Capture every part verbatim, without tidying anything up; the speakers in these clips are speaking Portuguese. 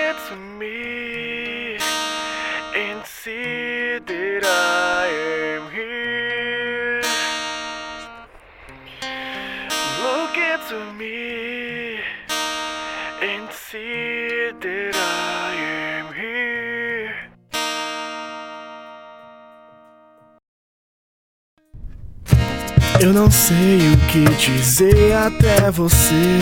into me and see that I am here. Look into me and see that I am here. Eu não sei o que dizer até você.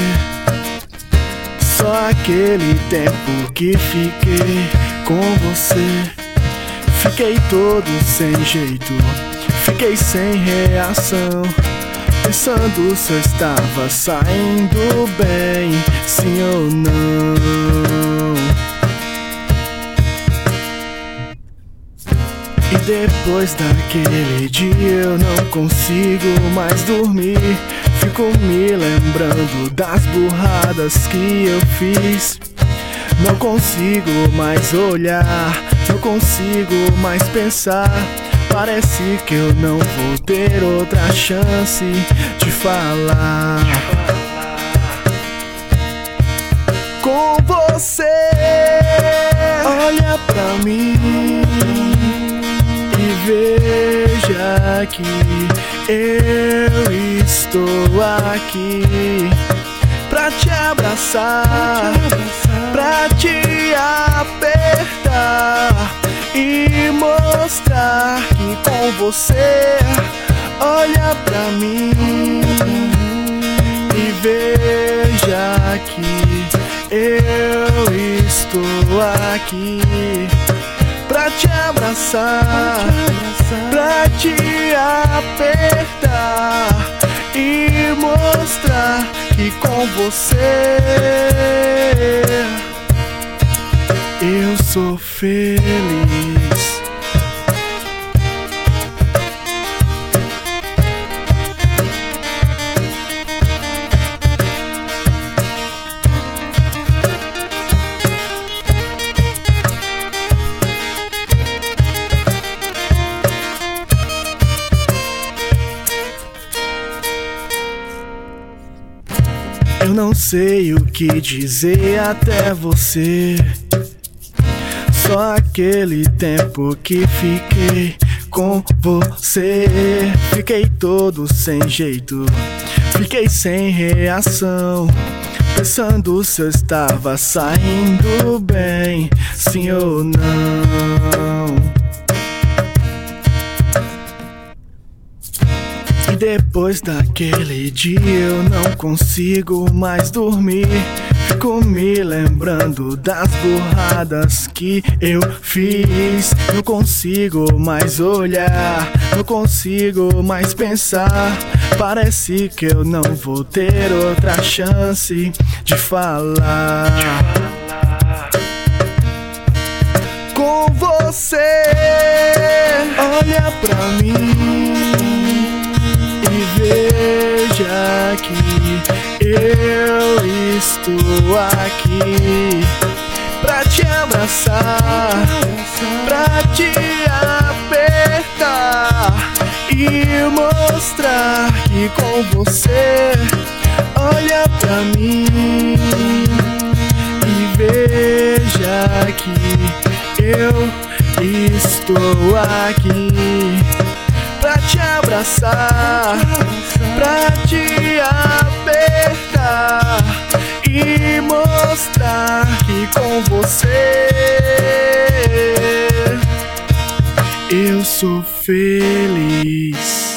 Só aquele tempo que fiquei com você. Fiquei todo sem jeito, fiquei sem reação, pensando se eu estava saindo bem, sim ou não. E depois daquele dia eu não consigo mais dormir. Fico me lembrando das burradas que eu fiz. Não consigo mais olhar, não consigo mais pensar. Parece que eu não vou ter outra chance de falar com você. Olha pra mim e veja que eu estou aqui pra te abraçar, pra te apertar e mostrar que com você, olha pra mim e veja que eu estou aqui pra te abraçar, pra te apertar e mostrar que com você eu sou feliz. Eu não sei o que dizer até você. Só aquele tempo que fiquei com você. Fiquei todo sem jeito, fiquei sem reação, pensando se eu estava saindo bem, sim ou não. E depois daquele dia eu não consigo mais dormir. Fico me lembrando das burradas que eu fiz. Não consigo mais olhar, não consigo mais pensar. Parece que eu não vou ter outra chance de falar com você. Olha pra mim e veja que eu estou aqui pra te abraçar, pra te apertar e mostrar que com você, olha pra mim e veja que eu estou aqui pra te abraçar, pra te apertar e mostrar que com você eu sou feliz.